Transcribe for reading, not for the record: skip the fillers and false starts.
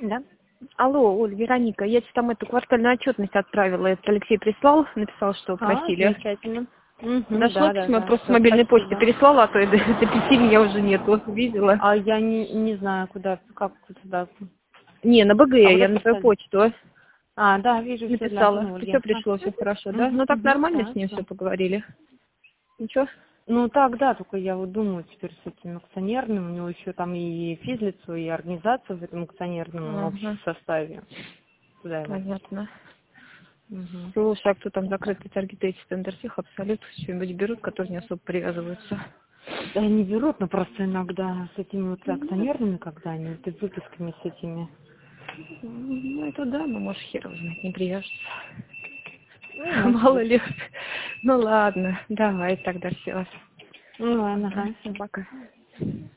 Да. Алло, Оль, Вероника, я тебе там эту квартальную отчетность отправила. Это Алексей прислал, написал, что просили. Замечательно. Угу, Дошло да, письмо, я просто с мобильной почты спасибо. переслала, а то до 5 меня уже нету, видела. А я не знаю, куда, как туда. Не, на БГ, А куда я на твою поставить? почту А, да, вижу, все для написала. Ольги. Все пришло, все хорошо, да? Угу, Ну так нормально с ним все хорошо. поговорили. Ничего? Ну так, да, только я вот думаю теперь с этим акционерным, у него еще там и физлицо, и организация в этом акционерном общем Ага, составе. Куда его? понятно. Угу. Слушай, а кто там закрытый таргет стендартих абсолют что-нибудь берут, которые не особо привязываются? Да они берут, но просто иногда с этими вот акционерными, когда они вот и выпусками с этими. Ну, это да, но может хер его знать, не привяжется. Ну, может Мало быть. ли. Ну ладно, давай тогда все. Ну ладно, Ага, ага. пока.